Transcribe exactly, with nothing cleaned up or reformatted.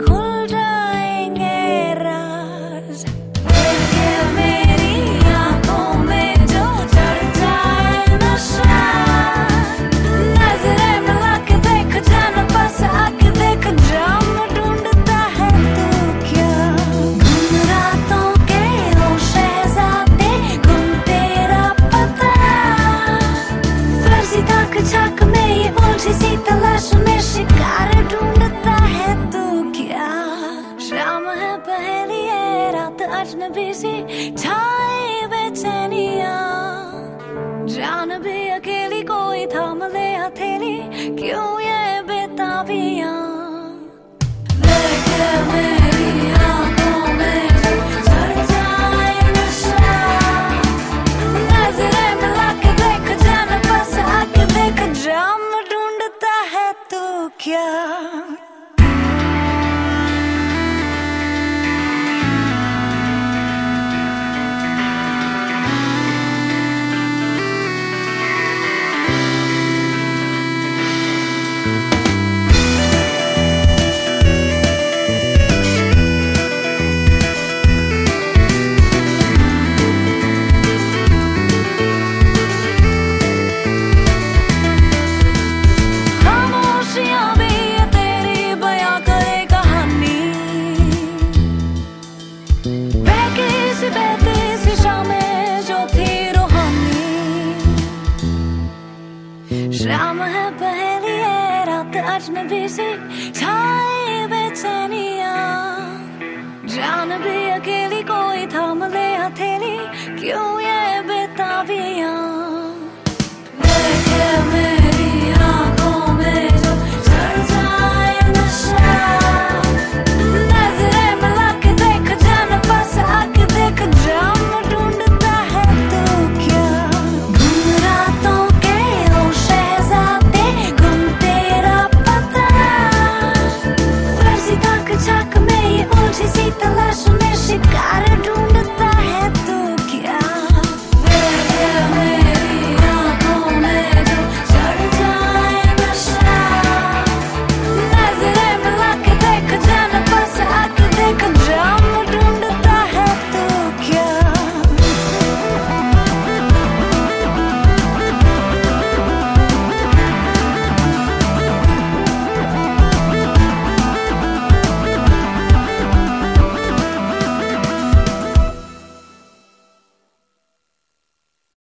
खुल जाएंगे राज। लेके मेरी आंखों में जो चढ़ जाए नशा, नजरें मिला के देख, जान पास आके देख, जाम ढूंढता है तू क्या। गुम रातों के ओ शहजादे, गुम तेरा पता, फर्जी ताक झाक में ये उलझी सी तलाश में शिकार ढूंढता है तू क्या। शाम है पहली है रात अजनबी सी छाए बेचैनियां, जान भी अकेली कोई थाम ले हथेली, क्यों ये बेताबियां। लेके मेरी आंखों में जो चढ़ जाए नशा, नजरें मिला के देख, जान पास आके देख, जाम ढूंढता है तू क्या। खामोशियां भी ये तेरी बयां करे कहानी, बहकी सी बहती सी शामें जो थी रूहानी। शाम है पहली है रात अजनबी सी छाए बेचैनियां, जान भी अकेली कोई थाम ले हथेली, क्यों ये बेताबियां। लेके मेरी आंखों में जो चढ़ जाए नशा, नजरें मिला के देख, जान पास आके देख, जाम ढूंढता है तू क्या। गुम रातों के ओ शहजादे, गुम तेरा पता, फर्जी ताक झाक में ये उलझी सी